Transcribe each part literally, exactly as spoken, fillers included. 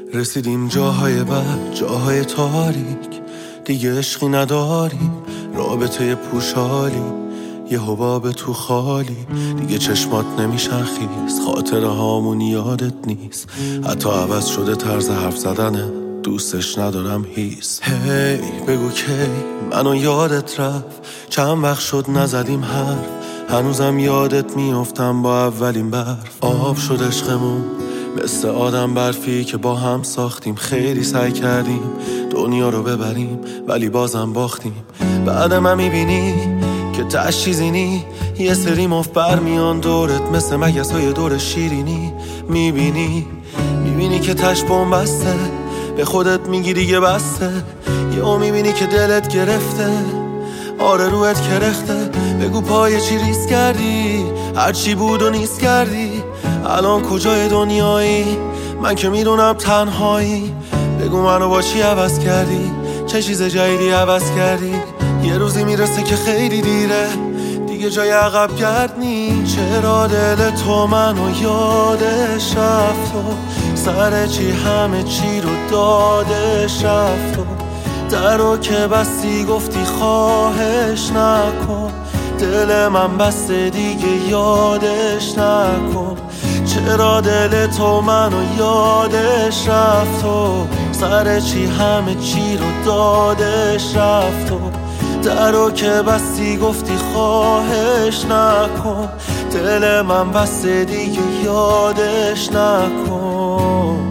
رسیدیم جاهای بد، جاهای تاریک، دیگه عشقی نداریم، رابطه پوشالی، یه حباب تو خالی، دیگه چشمات نمیشن خیز، خاطره هامون یادت نیست، حتی عوض شده طرز حرف زدنه، دوستش ندارم هیس. هی hey, بگو کی منو یادت رفت، چند وقت شد نزدیم حرف، هنوزم یادت میافتم با اولین برف. آب شد عشقمون مثل آدم برفی که با هم ساختیم، خیلی سعی کردیم دنیا رو ببریم ولی بازم باختیم. بعد من میبینی که تش چیزی نی، یه سری مفت برمیان دورت مثل مگس های دور شیرینی. میبینی میبینی که تش بومبسته، به خودت میگی دیگه بسته، یهو میبینی که دلت گرفته، آره روحت کرخته. بگو پای چی ریز کردی، هر چی بود و نیست کردی، الان کجای دنیایی، من که میدونم تنهایی. بگو منو با چی عوض کردی، چه چیز جدیدی عوض کردی. یه روزی میرسه که خیلی دیره، دیگه جای عقب گرد نی. چرا دل تو منو یادش رفت و سر چی همه چی رو دادش رفت و درو که بستی گفتی خواهش نکن، دل من بسته دیگه یادش نکن. چرا دل تو منو یادش رفت و سر چی همه چی رو دادش رفت و درو که بستی گفتی خواهش نکن، دل من بسته دیگه یادش نکن.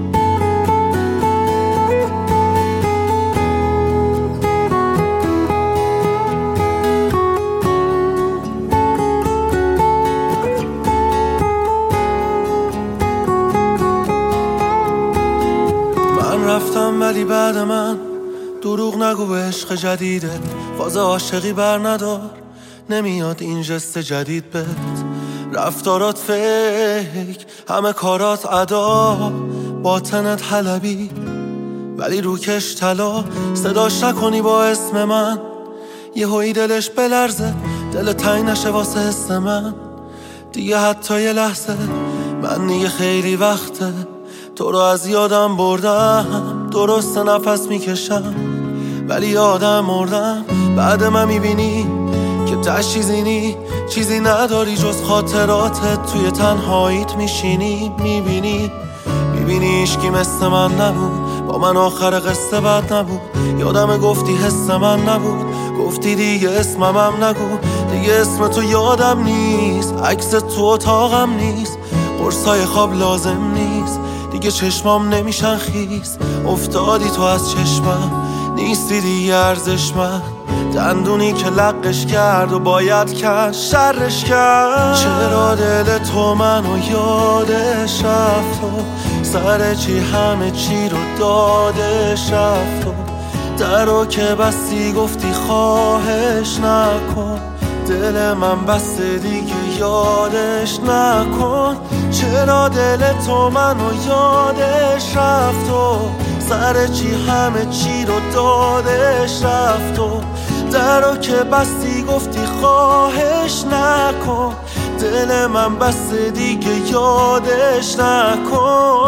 رفتم ولی بعد من دروغ نگو به عشق جدیده، فاز عاشقی بر ندار، نمیاد این جست جدید بهت. رفتارات فیک، همه کارات ادا، باطنت حلبی ولی روکش طلا. صداش نکنی با اسم من، یه هایی دلش بلرزه، دل تنگ نشه واسه حس من دیگه حتی یه لحظه. من دیگه خیلی وقته تو رو از یادم بردم، درست نفس میکشم ولی یادم مردم. بعد من میبینی که تش چیزی نی، چیزی نداری جز خاطراتت، توی تنهاییت میشینی. میبینی میبینی عشقی مثل من نبود، با من آخر قصه بد نبود. یادم گفتی حس من نبود، گفتی دیگه اسمم نگو، دیگه اسم تو یادم نیست، عکس تو اتاقم نیست، قرصای خواب لازم نیست، دیگه چشمام نمیشن خیس. افتادی تو از چشمم، نیستی دیگه ارزش من، دندونی که لقش کرد و باید کرد شرش کرد. چرا دل تو منو یادش رفت و سر چی همه چی رو دادش رفت و درو که بستی گفتی خواهش نکن، دل من بسته دیگه یادش نکن. چرا دل تو منو یادش رفت و سر چی همه چی رو دادش رفت و درو که بستی گفتی خواهش نکن، دل من بسته دیگه یادش نکن.